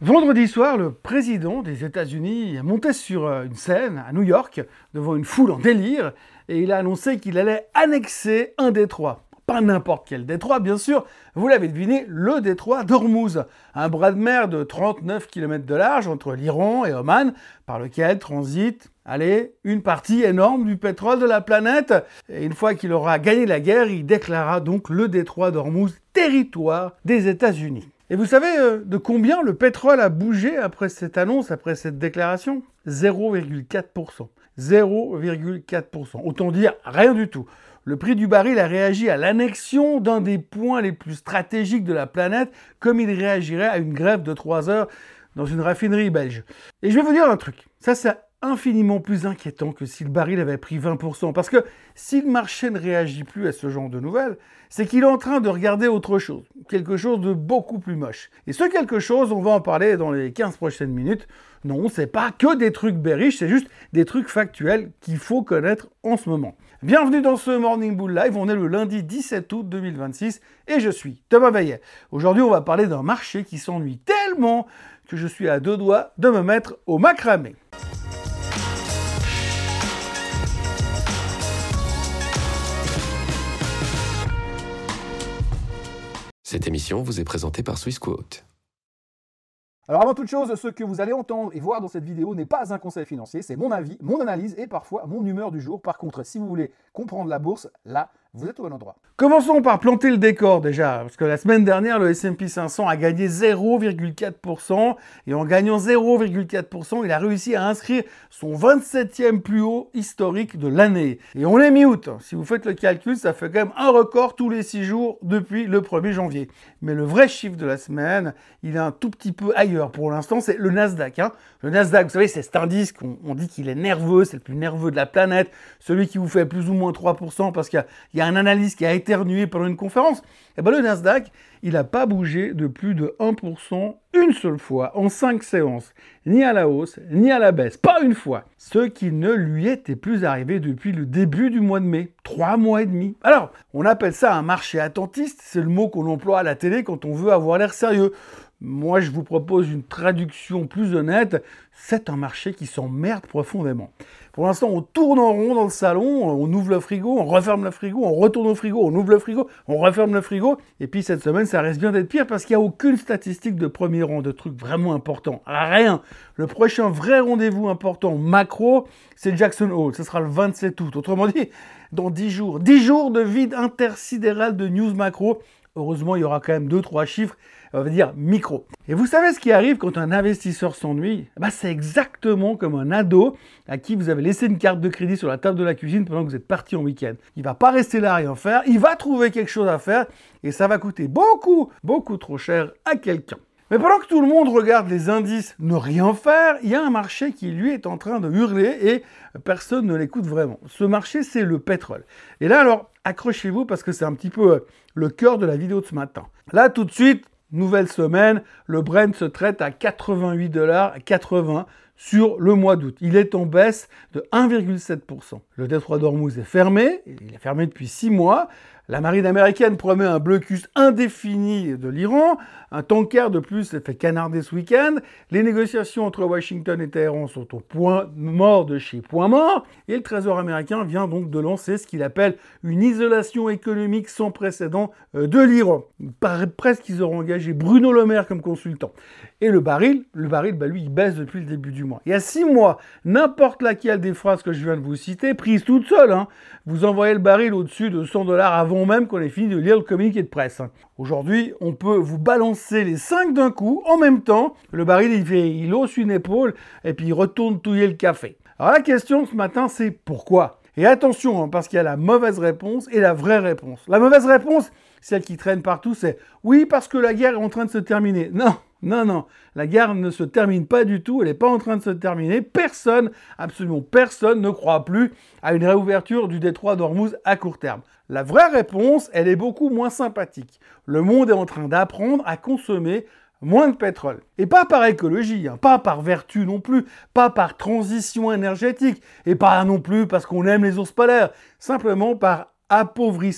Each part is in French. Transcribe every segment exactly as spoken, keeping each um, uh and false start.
Vendredi soir, le président des États-Unis montait sur une scène à New York devant une foule en délire et il a annoncé qu'il allait annexer un détroit. Pas n'importe quel détroit, bien sûr, vous l'avez deviné, le détroit d'Ormuz, un bras de mer de trente-neuf kilomètres de large entre l'Iran et Oman, par lequel transite, allez, une partie énorme du pétrole de la planète. Et une fois qu'il aura gagné la guerre, il déclarera donc le détroit d'Ormuz territoire des États-Unis. Et vous savez euh, de combien le pétrole a bougé après cette annonce, après cette déclaration ? zéro virgule quatre pour cent. zéro virgule quatre pour cent. Autant dire rien du tout. Le prix du baril a réagi à l'annexion d'un des points les plus stratégiques de la planète, comme il réagirait à une grève de trois heures dans une raffinerie belge. Et je vais vous dire un truc, ça c'est infiniment plus inquiétant que si le baril avait pris vingt pour cent. Parce que si le marché ne réagit plus à ce genre de nouvelles, c'est qu'il est en train de regarder autre chose, quelque chose de beaucoup plus moche. Et ce quelque chose, on va en parler dans les quinze prochaines minutes. Non, c'est pas que des trucs bearish, c'est juste des trucs factuels qu'il faut connaître en ce moment. Bienvenue dans ce Morning Bull Live, on est le lundi dix-sept août deux mille vingt-six et je suis Thomas Veillet. Aujourd'hui, on va parler d'un marché qui s'ennuie tellement que je suis à deux doigts de me mettre au macramé. Cette émission vous est présentée par Swissquote. Alors avant toute chose, ce que vous allez entendre et voir dans cette vidéo n'est pas un conseil financier, c'est mon avis, mon analyse et parfois mon humeur du jour. Par contre, si vous voulez comprendre la bourse, là, vous êtes au bon endroit. Commençons par planter le décor déjà, parce que la semaine dernière, le S and P cinq cents a gagné zéro virgule quatre pour cent et en gagnant zéro virgule quatre pour cent, il a réussi à inscrire son vingt-septième plus haut historique de l'année. Et on est mi-août, si vous faites le calcul, ça fait quand même un record tous les six jours depuis le premier janvier. Mais le vrai chiffre de la semaine, il est un tout petit peu ailleurs pour l'instant, c'est le Nasdaq. Hein. Le Nasdaq, vous savez, c'est cet indice qu'on on dit qu'il est nerveux, c'est le plus nerveux de la planète, celui qui vous fait plus ou moins trois pour cent parce qu'il y a un analyste qui a éternué pendant une conférence. Et ben le Nasdaq, il n'a pas bougé de plus de un pour cent une seule fois en cinq séances, ni à la hausse, ni à la baisse, pas une fois. Ce qui ne lui était plus arrivé depuis le début du mois de mai, trois mois et demi. Alors, on appelle ça un marché attentiste, c'est le mot qu'on emploie à la télé quand on veut avoir l'air sérieux. Moi, je vous propose une traduction plus honnête, c'est un marché qui s'emmerde profondément. Pour l'instant, on tourne en rond dans le salon, on ouvre le frigo, on referme le frigo, on retourne au frigo, on ouvre le frigo, on referme le frigo. Et puis cette semaine, ça reste bien d'être pire parce qu'il n'y a aucune statistique de premier rang, de trucs vraiment importants. Rien. Le prochain vrai rendez-vous important macro, c'est Jackson Hole. Ce sera le vingt-sept août. Autrement dit, dans dix jours. dix jours de vide intersidéral de news macro. Heureusement, il y aura quand même deux trois chiffres, on va dire micro. Et vous savez ce qui arrive quand un investisseur s'ennuie ? Bah, c'est exactement comme un ado à qui vous avez laissé une carte de crédit sur la table de la cuisine pendant que vous êtes parti en week-end. Il va pas rester là à rien faire, il va trouver quelque chose à faire et ça va coûter beaucoup, beaucoup trop cher à quelqu'un. Mais pendant que tout le monde regarde les indices ne rien faire, il y a un marché qui, lui, est en train de hurler et personne ne l'écoute vraiment. Ce marché, c'est le pétrole. Et là, alors, accrochez-vous parce que c'est un petit peu le cœur de la vidéo de ce matin. Là, tout de suite, nouvelle semaine, le Brent se traite à quatre-vingt-huit dollars quatre-vingts sur le mois d'août. Il est en baisse de un virgule sept pour cent. Le détroit d'Ormuz est fermé, il est fermé depuis six mois. La marine américaine promet un blocus indéfini de l'Iran. Un tanker de plus s'est fait canarder ce week-end. Les négociations entre Washington et Téhéran sont au point mort de chez point mort. Et le Trésor américain vient donc de lancer ce qu'il appelle une isolation économique sans précédent de l'Iran. Il paraît presque qu'ils auront engagé Bruno Le Maire comme consultant. Et le baril, le baril, bah lui, il baisse depuis le début du mois. Il y a six mois, n'importe laquelle des phrases que je viens de vous citer, prise toute seule, hein, vous envoyez le baril au-dessus de cent dollars avant même qu'on ait fini de lire le communiqué de presse. Aujourd'hui, on peut vous balancer les cinq d'un coup, en même temps. Le baril, il, fait, il hausse une épaule et puis il retourne touiller le café. Alors la question ce matin, c'est pourquoi ? Et attention, hein, parce qu'il y a la mauvaise réponse et la vraie réponse. La mauvaise réponse, celle qui traîne partout, c'est « oui, parce que la guerre est en train de se terminer ». Non, non, non, la guerre ne se termine pas du tout, elle n'est pas en train de se terminer. Personne, absolument personne, ne croit plus à une réouverture du détroit d'Ormuz à court terme. La vraie réponse, elle est beaucoup moins sympathique. Le monde est en train d'apprendre à consommer moins de pétrole. Et pas par écologie, hein, pas par vertu non plus, pas par transition énergétique, et pas non plus parce qu'on aime les ours polaires, simplement par appauvrissement.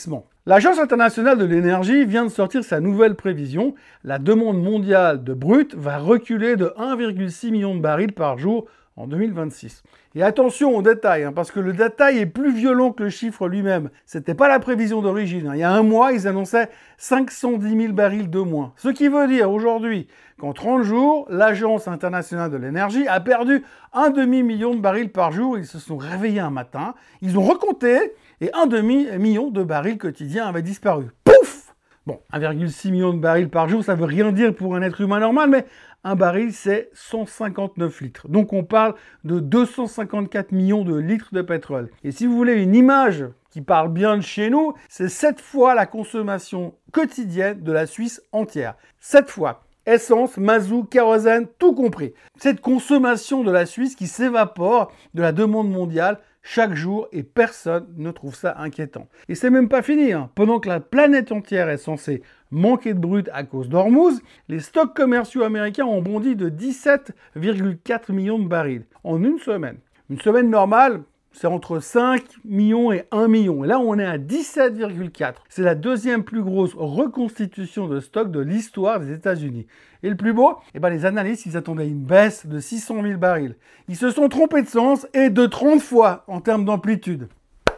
L'Agence internationale de l'énergie vient de sortir sa nouvelle prévision. La demande mondiale de brut va reculer de un virgule six million de barils par jour en deux mille vingt-six. Et attention aux détails, hein, parce que le détail est plus violent que le chiffre lui-même. C'était pas la prévision d'origine. Hein. Il y a un mois, ils annonçaient cinq cent dix mille barils de moins. Ce qui veut dire aujourd'hui qu'en trente jours, l'Agence internationale de l'énergie a perdu un demi-million de barils par jour. Ils se sont réveillés un matin, ils ont recompté, et un demi-million de barils quotidiens avaient disparu. Pouf! Bon, un virgule six million de barils par jour, ça veut rien dire pour un être humain normal, mais un baril, c'est cent cinquante-neuf litres. Donc on parle de deux cent cinquante-quatre millions de litres de pétrole. Et si vous voulez une image qui parle bien de chez nous, c'est sept fois la consommation quotidienne de la Suisse entière. sept fois. Essence, mazout, kérosène, tout compris. Cette consommation de la Suisse qui s'évapore de la demande mondiale chaque jour et personne ne trouve ça inquiétant. Et c'est même pas fini, hein. Pendant que la planète entière est censée manquer de brut à cause d'Hormuz, les stocks commerciaux américains ont bondi de dix-sept virgule quatre millions de barils en une semaine. Une semaine normale, c'est entre cinq millions et un million. Et là, on est à dix-sept virgule quatre. C'est la deuxième plus grosse reconstitution de stock de l'histoire des États-Unis. Et le plus beau, eh ben, les analystes, ils attendaient une baisse de six cent mille barils. Ils se sont trompés de sens et de trente fois en termes d'amplitude.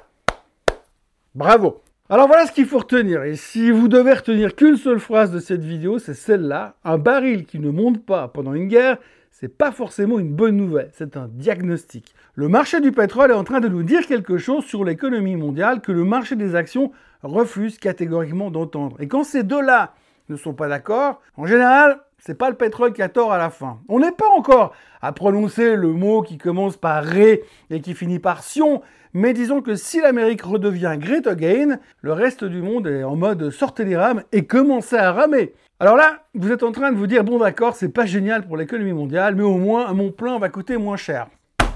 Bravo! Alors voilà ce qu'il faut retenir. Et si vous devez retenir qu'une seule phrase de cette vidéo, c'est celle-là. Un baril qui ne monte pas pendant une guerre, c'est pas forcément une bonne nouvelle, c'est un diagnostic. Le marché du pétrole est en train de nous dire quelque chose sur l'économie mondiale que le marché des actions refuse catégoriquement d'entendre. Et quand ces deux-là ne sont pas d'accord, en général, c'est pas le pétrole qui a tort à la fin. On n'est pas encore à prononcer le mot qui commence par ré et qui finit par sion, mais disons que si l'Amérique redevient great again, le reste du monde est en mode sortez les rames et commencez à ramer. Alors là, vous êtes en train de vous dire, bon d'accord, c'est pas génial pour l'économie mondiale, mais au moins, mon plein va coûter moins cher.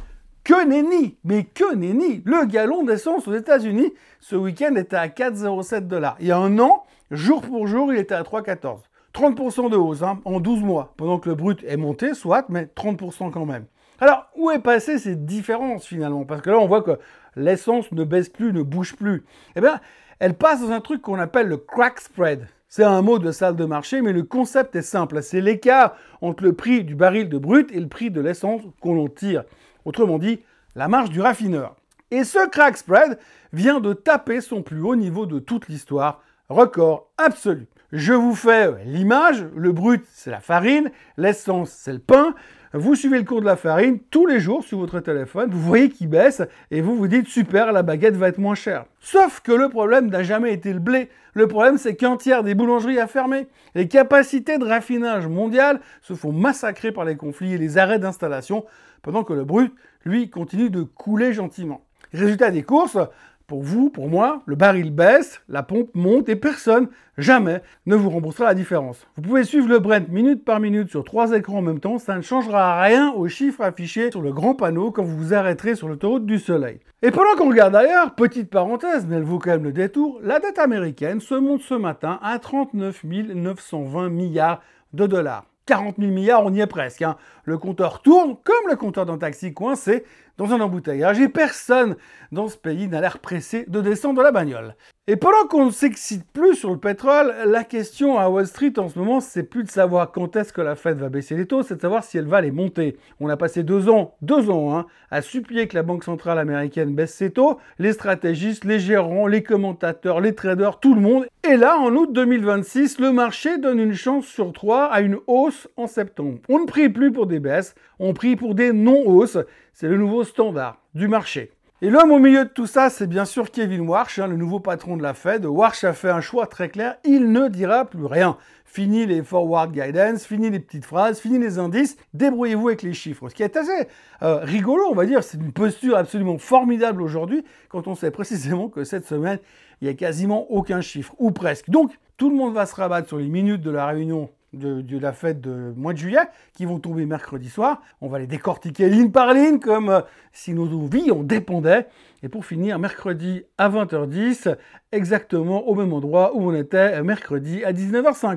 Que nenni! Mais que nenni! Le gallon d'essence aux États-Unis, ce week-end, était à quatre virgule zéro sept dollars. Il y a un an, jour pour jour, il était à trois virgule quatorze. trente pour cent de hausse hein, en douze mois, pendant que le brut est monté, soit, mais trente pour cent quand même. Alors, où est passée cette différence finalement? Parce que là, on voit que l'essence ne baisse plus, ne bouge plus. Eh bien, elle passe dans un truc qu'on appelle le crack spread. C'est un mot de salle de marché, mais le concept est simple. C'est l'écart entre le prix du baril de brut et le prix de l'essence qu'on en tire. Autrement dit, la marge du raffineur. Et ce crack spread vient de taper son plus haut niveau de toute l'histoire, record absolu. Je vous fais l'image, le brut c'est la farine, l'essence c'est le pain. Vous suivez le cours de la farine tous les jours sur votre téléphone, vous voyez qu'il baisse et vous vous dites super, la baguette va être moins chère. Sauf que le problème n'a jamais été le blé. Le problème c'est qu'un tiers des boulangeries a fermé. Les capacités de raffinage mondiales se font massacrer par les conflits et les arrêts d'installation pendant que le brut, lui, continue de couler gentiment. Résultat des courses, pour vous, pour moi, le baril baisse, la pompe monte et personne, jamais, ne vous remboursera la différence. Vous pouvez suivre le Brent minute par minute sur trois écrans en même temps, ça ne changera rien aux chiffres affichés sur le grand panneau quand vous vous arrêterez sur l'autoroute du soleil. Et pendant qu'on regarde ailleurs, petite parenthèse, mais elle vaut quand même le détour, la dette américaine se monte ce matin à trente-neuf mille neuf cent vingt milliards de dollars. quarante mille milliards, on y est presque. Hein. Le compteur tourne comme le compteur d'un taxi coincé dans un embouteillage et personne dans ce pays n'a l'air pressé de descendre de la bagnole. Et pendant qu'on ne s'excite plus sur le pétrole, la question à Wall Street en ce moment, c'est plus de savoir quand est-ce que la Fed va baisser les taux, c'est de savoir si elle va les monter. On a passé deux ans, deux ans, hein, à supplier que la Banque centrale américaine baisse ses taux, les stratégistes, les gérants, les commentateurs, les traders, tout le monde. Et là, en août deux mille vingt-six, le marché donne une chance sur trois à une hausse en septembre. On ne prie plus pour des baisses, on prie pour des non-hausses. C'est le nouveau standard du marché. Et l'homme au milieu de tout ça, c'est bien sûr Kevin Warsh, hein, le nouveau patron de la Fed. Warsh a fait un choix très clair, il ne dira plus rien. Fini les forward guidance, fini les petites phrases, fini les indices, débrouillez-vous avec les chiffres. Ce qui est assez euh, rigolo, on va dire, c'est une posture absolument formidable aujourd'hui, quand on sait précisément que cette semaine, il n'y a quasiment aucun chiffre, ou presque. Donc, tout le monde va se rabattre sur les minutes de la réunion De, de la fête de mois de juillet, qui vont tomber mercredi soir. On va les décortiquer ligne par ligne, comme euh, si nos vies en dépendaient. Et pour finir, mercredi à vingt heures dix, exactement au même endroit où on était mercredi à dix-neuf heures cinquante.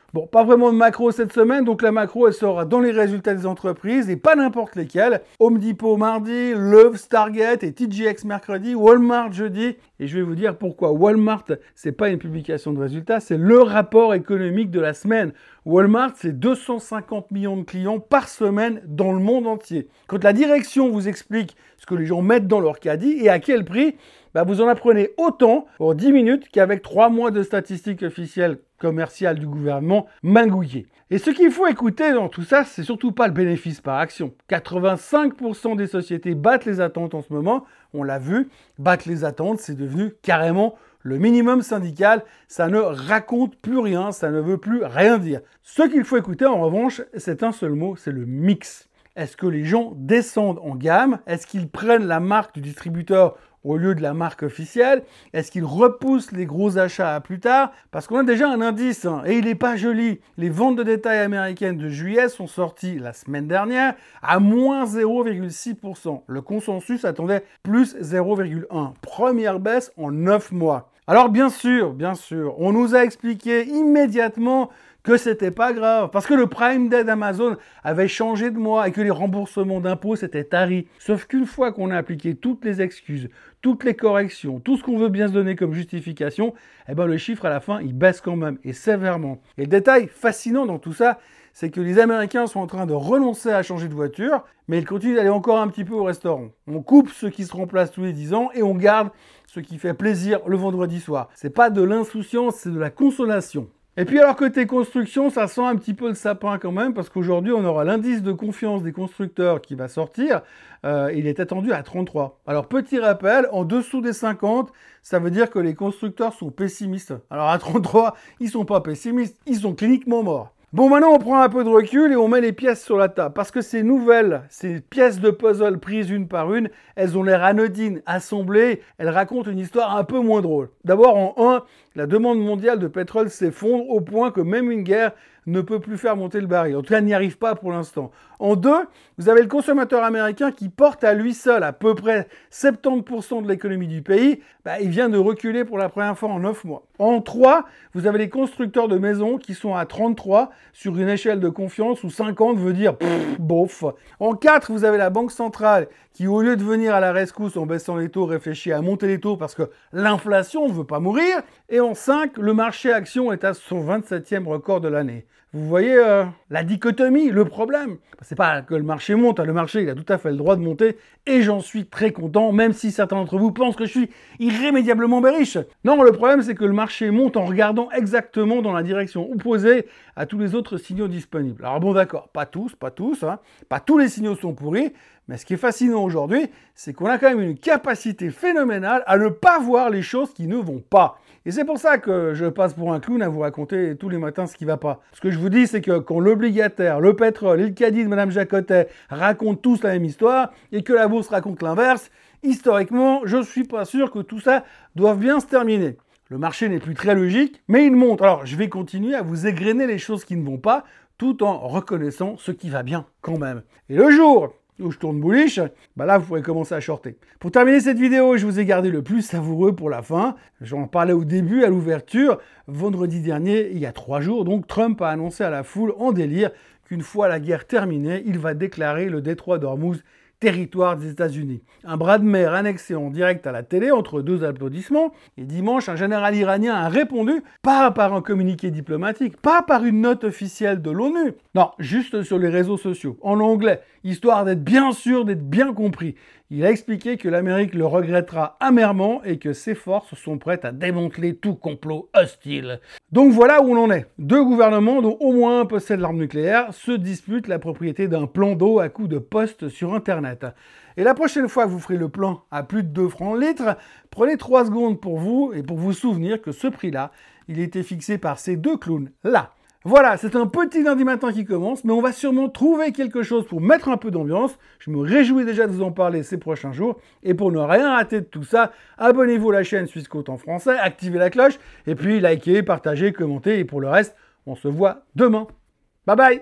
Bon, pas vraiment de macro cette semaine, donc la macro, elle sera dans les résultats des entreprises, et pas n'importe lesquels. Home Depot mardi, Lowe's, Target et T J X mercredi, Walmart jeudi, et je vais vous dire pourquoi. Walmart, c'est pas une publication de résultats, c'est le rapport économique de la semaine. Walmart, c'est deux cent cinquante millions de clients par semaine dans le monde entier. Quand la direction vous explique ce que les gens mettent dans leur caddie et à quel prix, bah vous en apprenez autant pour dix minutes qu'avec trois mois de statistiques officielles commerciales du gouvernement mangouillées. Et ce qu'il faut écouter dans tout ça, c'est surtout pas le bénéfice par action. quatre-vingt-cinq pour cent des sociétés battent les attentes en ce moment, on l'a vu, battre les attentes, c'est devenu carrément le minimum syndical, ça ne raconte plus rien, ça ne veut plus rien dire. Ce qu'il faut écouter en revanche, c'est un seul mot, c'est le mix. Est-ce que les gens descendent en gamme? Est-ce qu'ils prennent la marque du distributeur au lieu de la marque officielle? Est-ce qu'ils repoussent les gros achats à plus tard? Parce qu'on a déjà un indice, hein, et il n'est pas joli. Les ventes de détail américaines de juillet sont sorties la semaine dernière à moins zéro virgule six pour cent. Le consensus attendait plus zéro virgule un pour cent. Première baisse en neuf mois. Alors bien sûr, bien sûr, on nous a expliqué immédiatement que c'était pas grave, parce que le Prime Day d'Amazon avait changé de mois et que les remboursements d'impôts s'étaient taris. Sauf qu'une fois qu'on a appliqué toutes les excuses, toutes les corrections, tout ce qu'on veut bien se donner comme justification, eh ben le chiffre à la fin, il baisse quand même, et sévèrement. Et le détail fascinant dans tout ça, c'est que les Américains sont en train de renoncer à changer de voiture, mais ils continuent d'aller encore un petit peu au restaurant. On coupe ceux qui se remplacent tous les dix ans et on garde ce qui fait plaisir le vendredi soir. C'est pas de l'insouciance, c'est de la consolation. Et puis alors côté construction, ça sent un petit peu le sapin quand même, parce qu'aujourd'hui on aura l'indice de confiance des constructeurs qui va sortir, euh, il est attendu à trente-trois. Alors petit rappel, en dessous des cinquante, ça veut dire que les constructeurs sont pessimistes. Alors à trente-trois, ils sont pas pessimistes, ils sont cliniquement morts. Bon, maintenant on prend un peu de recul et on met les pièces sur la table, parce que ces nouvelles, ces pièces de puzzle prises une par une, elles ont l'air anodines, assemblées, elles racontent une histoire un peu moins drôle. D'abord en un, la demande mondiale de pétrole s'effondre au point que même une guerre ne peut plus faire monter le baril. En tout cas, elle n'y arrive pas pour l'instant. En deux, vous avez le consommateur américain qui porte à lui seul à peu près soixante-dix pour cent de l'économie du pays. Bah, il vient de reculer pour la première fois en neuf mois. En trois, vous avez les constructeurs de maisons qui sont à trente-trois sur une échelle de confiance où cinquante veut dire pff, bof. En quatre, vous avez la Banque centrale qui, au lieu de venir à la rescousse en baissant les taux, réfléchit à monter les taux parce que l'inflation ne veut pas mourir. Et en cinq, le marché action est à son vingt-septième record de l'année. Vous voyez euh, la dichotomie, le problème. C'est pas que le marché monte, hein. Le marché il a tout à fait le droit de monter et j'en suis très content, même si certains d'entre vous pensent que je suis irrémédiablement bearish. Non, le problème c'est que le marché monte en regardant exactement dans la direction opposée à tous les autres signaux disponibles. Alors bon d'accord, pas tous, pas tous, hein. Pas tous les signaux sont pourris, mais ce qui est fascinant aujourd'hui, c'est qu'on a quand même une capacité phénoménale à ne pas voir les choses qui ne vont pas. Et c'est pour ça que je passe pour un clown à vous raconter tous les matins ce qui va pas. Ce que je vous dis, c'est que quand l'obligataire, le pétrole et le caddie de Madame Jacotet racontent tous la même histoire et que la bourse raconte l'inverse, historiquement, je ne suis pas sûr que tout ça doive bien se terminer. Le marché n'est plus très logique, mais il monte. Alors, je vais continuer à vous égrener les choses qui ne vont pas, tout en reconnaissant ce qui va bien quand même. Et le jour où je tourne bullish, bah là vous pourrez commencer à shorter. Pour terminer cette vidéo, je vous ai gardé le plus savoureux pour la fin. J'en parlais au début, à l'ouverture. Vendredi dernier, il y a trois jours, donc Trump a annoncé à la foule en délire qu'une fois la guerre terminée, il va déclarer le détroit d'Ormuz territoire des États-Unis. Un bras de mer annexé en direct à la télé entre deux applaudissements. Et dimanche, un général iranien a répondu, pas par un communiqué diplomatique, pas par une note officielle de l'ONU, non, juste sur les réseaux sociaux, en anglais, histoire d'être bien sûr, d'être bien compris. Il a expliqué que l'Amérique le regrettera amèrement et que ses forces sont prêtes à démanteler tout complot hostile. Donc voilà où on en est. Deux gouvernements, dont au moins un possède l'arme nucléaire, se disputent la propriété d'un plan d'eau à coups de poste sur Internet. Et la prochaine fois que vous ferez le plein à plus de deux francs le litre, prenez trois secondes pour vous et pour vous souvenir que ce prix-là, il a été fixé par ces deux clowns-là. Voilà, c'est un petit lundi matin qui commence, mais on va sûrement trouver quelque chose pour mettre un peu d'ambiance. Je me réjouis déjà de vous en parler ces prochains jours. Et pour ne rien rater de tout ça, abonnez-vous à la chaîne Swissquote en français, activez la cloche, et puis likez, partagez, commentez, et pour le reste, on se voit demain. Bye bye!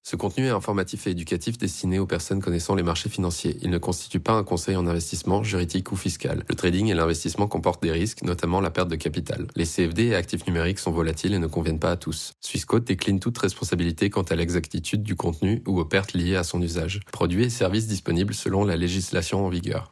Ce contenu est informatif et éducatif destiné aux personnes connaissant les marchés financiers. Il ne constitue pas un conseil en investissement, juridique ou fiscal. Le trading et l'investissement comportent des risques, notamment la perte de capital. Les C F D et actifs numériques sont volatiles et ne conviennent pas à tous. Swissquote décline toute responsabilité quant à l'exactitude du contenu ou aux pertes liées à son usage. Produits et services disponibles selon la législation en vigueur.